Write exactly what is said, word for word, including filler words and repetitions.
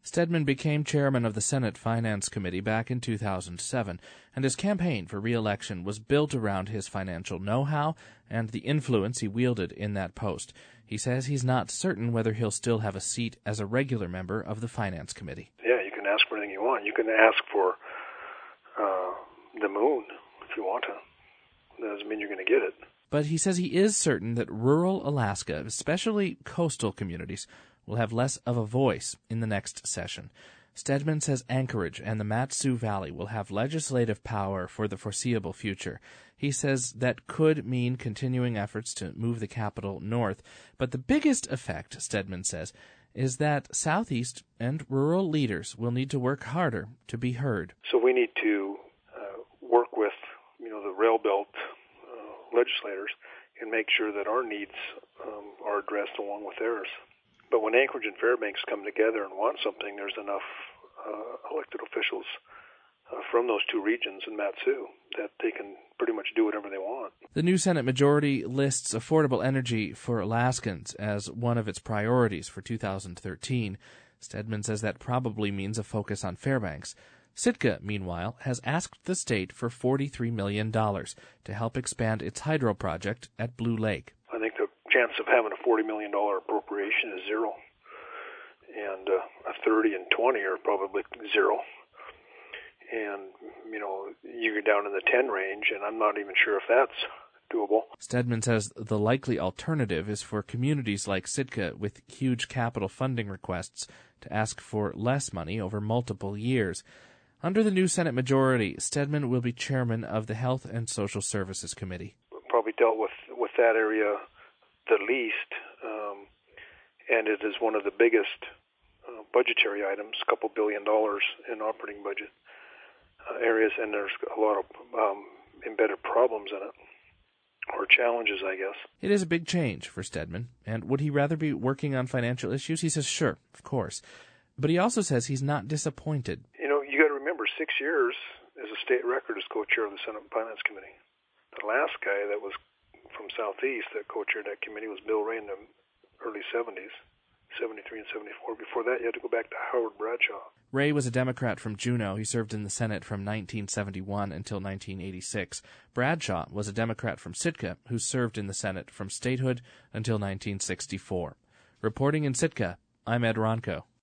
Stedman became chairman of the Senate Finance Committee back in two thousand seven, and his campaign for re-election was built around his financial know-how and the influence he wielded in that post. He says he's not certain whether he'll still have a seat as a regular member of the Finance Committee. Yeah, you can ask for anything you want. You can ask for uh, the moon if you want to. That doesn't mean you're going to get it. But he says he is certain that rural Alaska, especially coastal communities, will have less of a voice in the next session. Stedman says Anchorage and the Mat-Su Valley will have legislative power for the foreseeable future. He says that could mean continuing efforts to move the capital north. But the biggest effect, Stedman says, is that Southeast and rural leaders will need to work harder to be heard. So we need to uh, work with, you know, the rail belt uh, legislators and make sure that our needs um, are addressed along with theirs. But when Anchorage and Fairbanks come together and want something, there's enough uh, elected officials uh, from those two regions in Mat-Su that they can pretty much do whatever they want. The new Senate majority lists affordable energy for Alaskans as one of its priorities for two thousand thirteen. Stedman says that probably means a focus on Fairbanks. Sitka, meanwhile, has asked the state for forty-three million dollars to help expand its hydro project at Blue Lake. I think the chance of having a forty million dollars appropriation is zero, and uh, a thirty and twenty are probably zero. And, you know, you're down in the ten range, and I'm not even sure if that's doable. Stedman says the likely alternative is for communities like Sitka with huge capital funding requests to ask for less money over multiple years. Under the new Senate majority, Stedman will be chairman of the Health and Social Services Committee. Probably dealt with, with that area the least, um, and it is one of the biggest uh, budgetary items, a couple billion dollars in operating budget uh, areas, and there's a lot of um, embedded problems in it, or challenges, I guess. It is a big change for Stedman, and would he rather be working on financial issues? He says, sure, of course. But he also says he's not disappointed. You know, you got to remember, six years as a state record as co-chair of the Senate Finance Committee. The last guy that was from Southeast that co-chaired that committee was Bill Ray in the early seventies, seventy-three and seventy-four. Before that, you had to go back to Howard Bradshaw. Ray was a Democrat from Juneau. He served in the Senate from nineteen seventy-one until nineteen eighty-six. Bradshaw was a Democrat from Sitka who served in the Senate from statehood until nineteen sixty-four. Reporting in Sitka, I'm Ed Ronco.